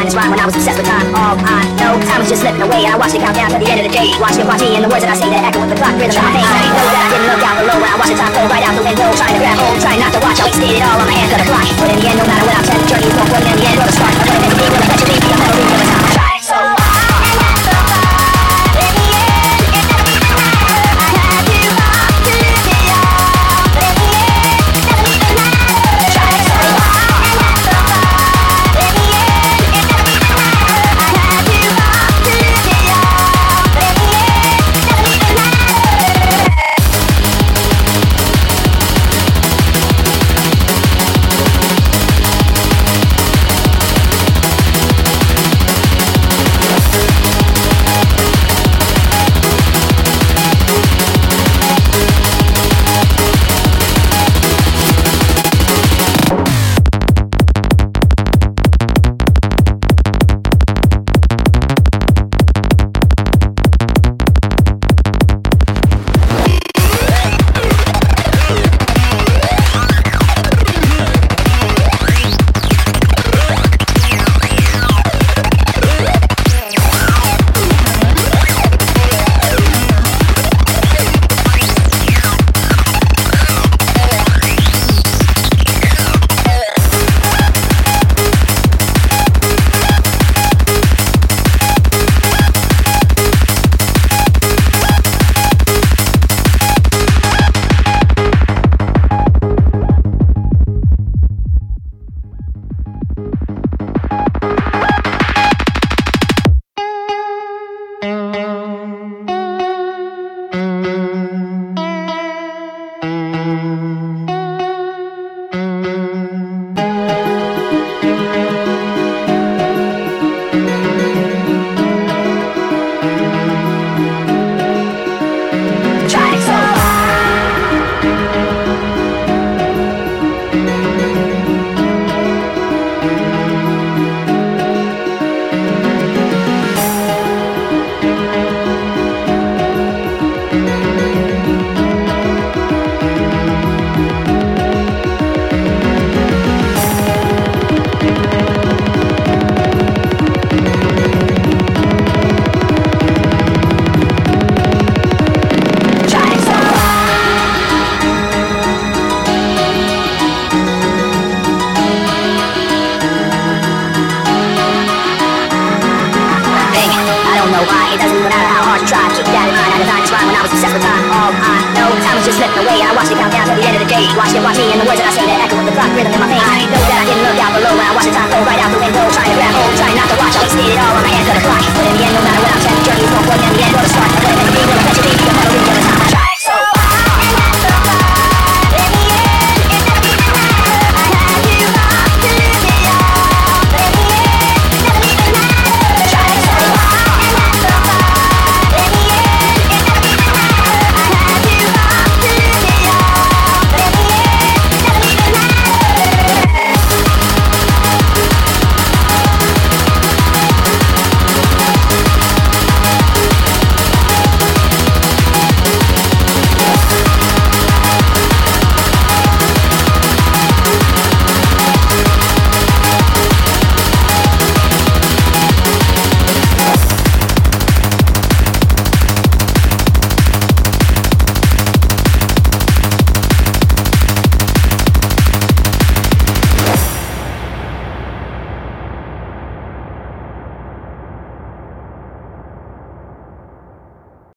design this rhyme when I was obsessed with time. All I know, time was just slipping away, and I watched it count down to the end of the day. Watch me and the words that I say that echo with the clock rhythm in my veins. I know that I didn't look out below when I watched the time go right out the window, trying to grab hold, trying not to watch. I wasted it all on my hands, got a clock. But in the end, no matter what I've said, the journey is more important in the end or the start. I'm gonna make it be, will eventually be a memory of the time I tried. So Watch me and the words that I say that echo with the clock rhythm in my veins. I know that I didn't look out below when I watched the time go right out the window, trying to grab hold, trying not to watch. I wasted it all on my hands, got a clock.